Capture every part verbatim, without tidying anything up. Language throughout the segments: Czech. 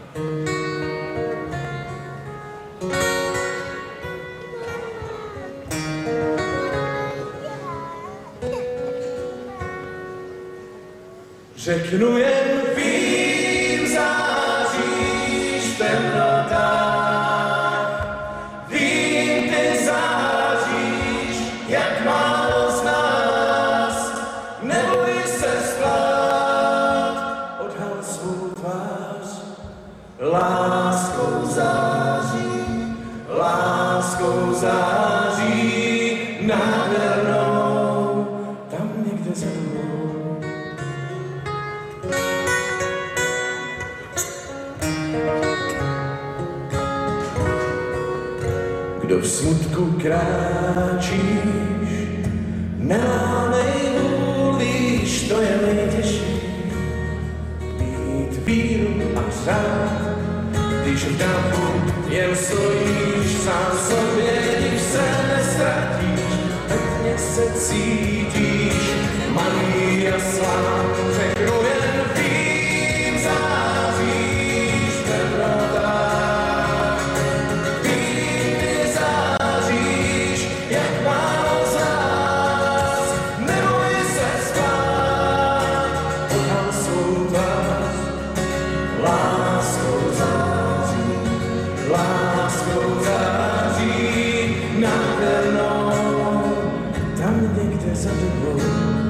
Řeknu jen vím, záříš v temnotách, vím, ty záříš, jak málo z nás, neboj se sklát, odhal svou tvář, láskou září, láskou září, nádhernou, tam někde za tebou. Kdo v smutku kráčíš, nelámej vůlíš, to je nejtěžší. Mít víru a řád, když v davu jen stojíš, sám sobě, když se nestratíš, pevně se cítíš, malý a slab, řeknu jen vím, záříš v temnotách. Vím, ty záříš, jak málo z nás, neboj se spát, odhal svou tvář, láskou září, láskou září, nádhernou, tam někde za tebou.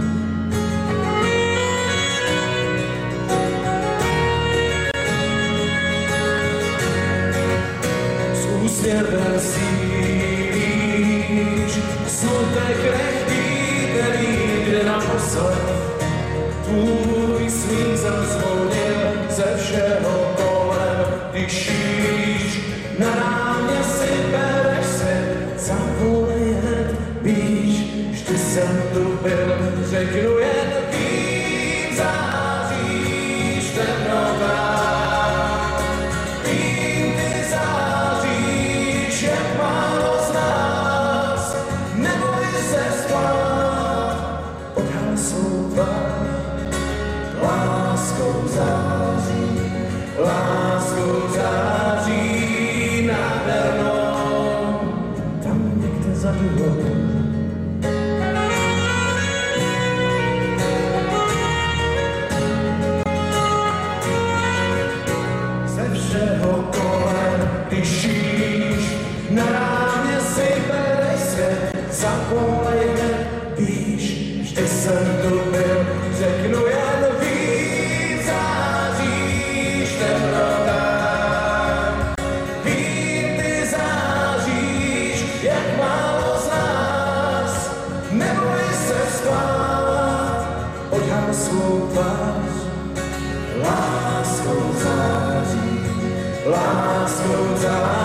S úsměvem sílíš, smutek lehký, který jde naposled. Tvůj smích zazvonil ze všeho kolem, když jíš, na rámě si bereš se, zavolej hned, víš, vždy jsem tu byl, řeknu jen vím, záříš v temnotách. Vím, ty záříš, jak málo z nás, neboj se spát, odhal svou tvář, láskou září, láskou září, nádhernou, tam někde za tebou. Ze všeho kolem, když jíš, na rámě si berej svět, zavolej mě, víš, vždy jsem tu byl, řeknu jen vím, záříš v temnotách. Vím, ty záříš, jak málo z nás, neboj se sklát, odhal svou tvář, láskou září, láskou září.